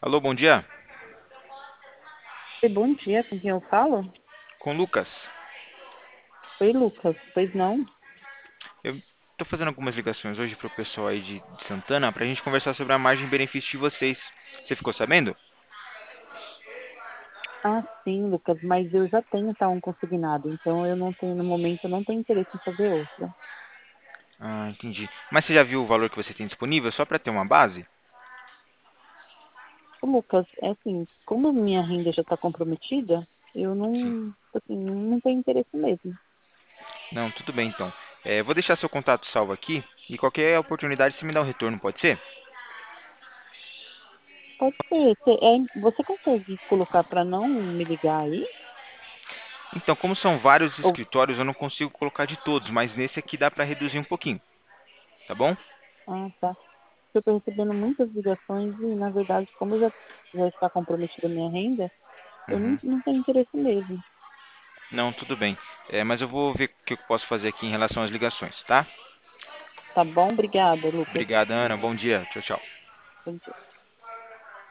Alô, bom dia. Oi, bom dia, com quem eu falo? Com o Lucas. Oi, Lucas, pois não? Eu estou fazendo algumas ligações hoje para o pessoal aí de Santana para a gente conversar sobre a margem de benefício de vocês. Você ficou sabendo? Ah, sim, Lucas, mas eu já tenho um consignado, então eu não tenho, no momento, eu não tenho interesse em fazer outra. Ah, entendi. Mas você já viu o valor que você tem disponível só para ter uma base? Ô, Lucas, é assim, como a minha renda já está comprometida, eu Sim. não tenho interesse mesmo. Não, tudo bem então. Vou deixar seu contato salvo aqui e qualquer oportunidade você me dá um retorno, pode ser? Pode ser, você consegue colocar para não me ligar aí? Então, como são vários Ou, escritórios, eu não consigo colocar de todos, mas nesse aqui dá para reduzir um pouquinho, tá bom? tá. Eu estou recebendo muitas ligações e, na verdade, como já está comprometida a minha renda, eu Uhum. não tenho interesse mesmo. Não, tudo bem. Mas eu vou ver o que eu posso fazer aqui em relação às ligações, tá? Tá bom? Obrigada, Lucas. Obrigado, Ana. Bom dia. Tchau, tchau. Bom dia.